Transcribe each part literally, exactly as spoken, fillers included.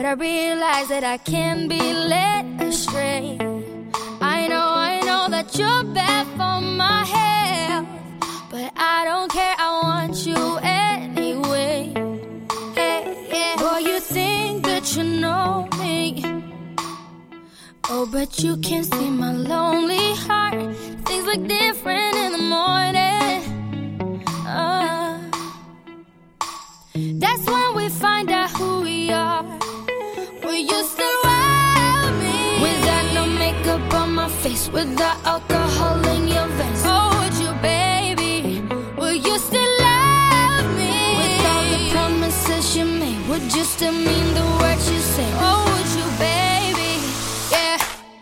I realize that I can't be led astray. I know, I know that you're bad for my health, but I don't care, I want you anyway. Hey, yeah. Boy, you think that you know me, oh, but you can't see my lonely heart. Things look different in the morning. uh, That's when we find out who we are. Will you still love me? Without no makeup on my face, without alcohol in your veins. Oh, would you, baby? Will you still love me? With all the promises you made, would you still mean the words you say? Oh, would you, baby? Yeah.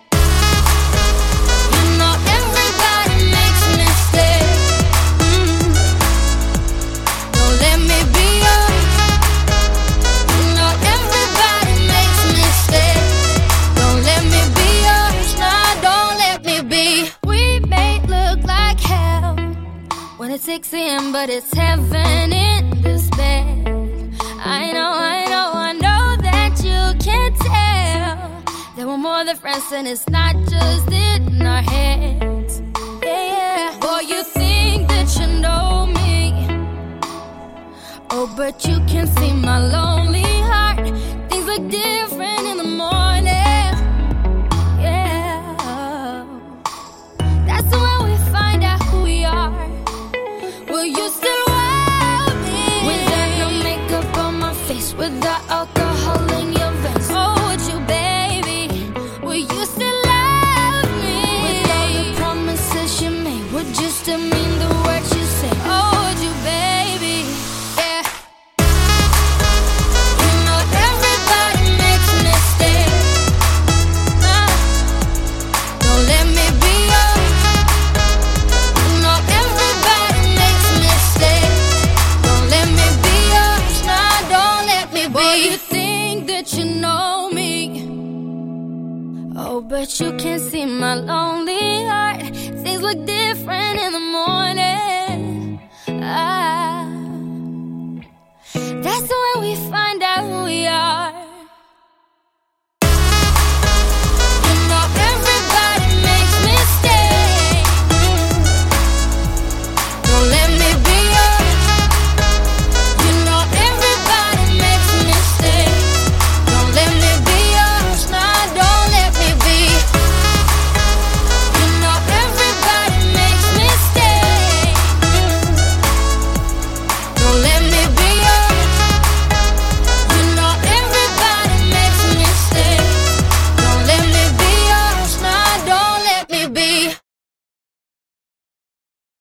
You know everybody makes mistakes. mm. Don't let me be yours. You know everybody makes mistakes. Don't let me be yours. Nah, don't let me be. We may look like hell when it's six a m, but it's heaven in this bed. I know, I know, I know that you can't tell that we're more than friends, and it's not just in our heads. Yeah, yeah. Boy, you think that you know me, oh, but you can't see my lonely heart. Things look different in the morning. Yeah. That's when we find out who we are. Will you still love me? Without no makeup on my face, without alcohol in your veins. Oh, would you, baby? Will you still love me? With all the promises you made, would you still mean the words you say? Oh, would you, baby? Yeah. You know everybody makes mistakes. Nah, don't let me be yours. You know everybody makes mistakes. Don't let me be yours. Nah, don't let me be. Boy, you think that you know me, oh, but you can't see my lonely heart. Things look different in the morning. Ah, that's when we find out who we are.